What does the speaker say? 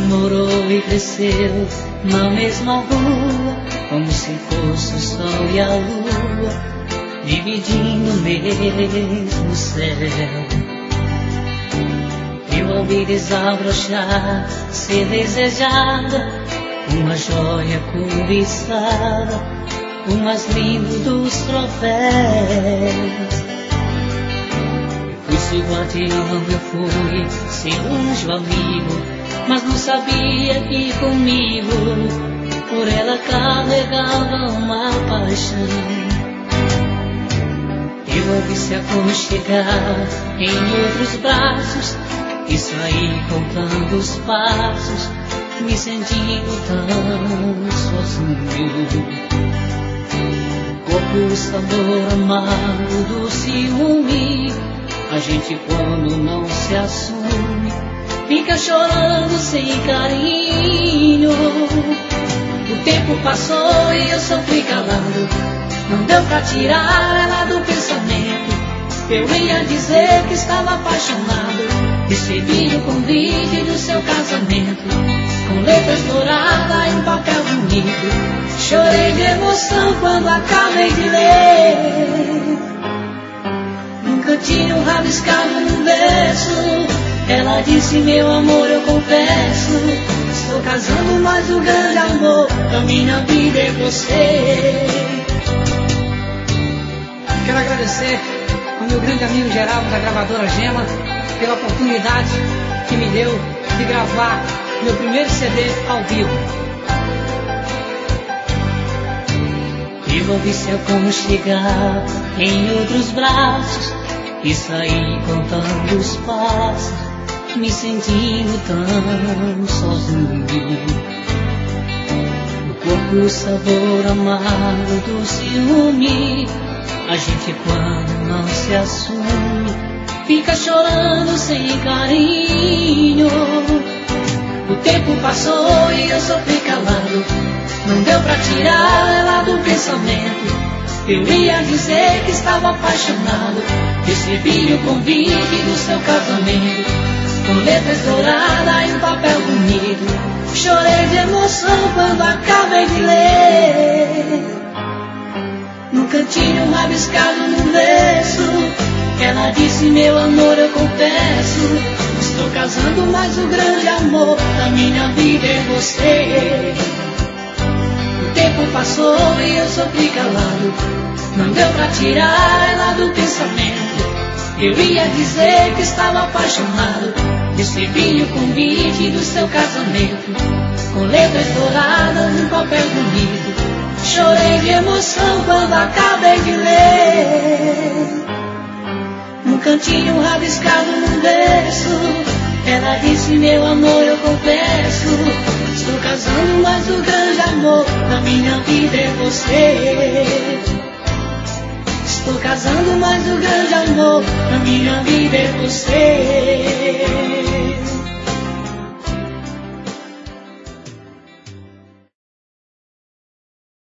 namorou e cresceu na mesma rua, como se fosse o sol e a lua, dividindo o mesmo céu. Eu a vi desabrochar, ser desejada, uma joia cobiçada, o mais lindo dos troféus. Fui seu guardião, eu fui seu anjo amigo, mas não sabia que comigo por ela carregava uma paixão. Eu a vi se aconchegar em outros braços e saí contando os passos, me sentindo tão sozinho. Corpo o sabor amargo do ciúme, a gente quando não se assume fica chorando sem carinho. O tempo passou e eu sofri calado, não deu pra tirar ela do pensamento. Eu ia dizer que estava apaixonado, recebi o convite do seu casamento, com letras douradas em papel bonito. Chorei de emoção quando acabei de ler. Num cantinho rabiscado num verso, ela disse: meu amor, eu confesso, estou casando, mas o grande amor da minha vida é você. Quero agradecer ao meu grande amigo Geraldo da gravadora Gema pela oportunidade que me deu de gravar meu primeiro CD ao vivo. Eu ouvi se aconchegar em outros braços e saí contando os passos, me sentindo tão sozinho. No corpo o sabor amargo do ciúme, a gente quando não se assume fica chorando sem carinho. O tempo passou e eu sofri calado, não deu pra tirar ela do pensamento. Eu ia dizer que estava apaixonado, recebi o convite do seu casamento, com letras douradas em papel bonito. Chorei de emoção quando acabei de ler. Num cantinho rabiscado num verso, ela disse: meu amor, eu confesso, estou casando, mas o grande amor da minha vida é você. O tempo passou e eu sofri calado, não deu pra tirar ela do pensamento. Eu ia dizer que estava apaixonado, recebi o convite do seu casamento, com letras douradas em papel bonito. Chorei de emoção quando acabei de ler. Num cantinho rabiscado num verso, ela disse: meu amor, eu confesso, estou casando, mas o grande amor da minha vida é você. Estou casando, mas o grande amor da minha vida é você.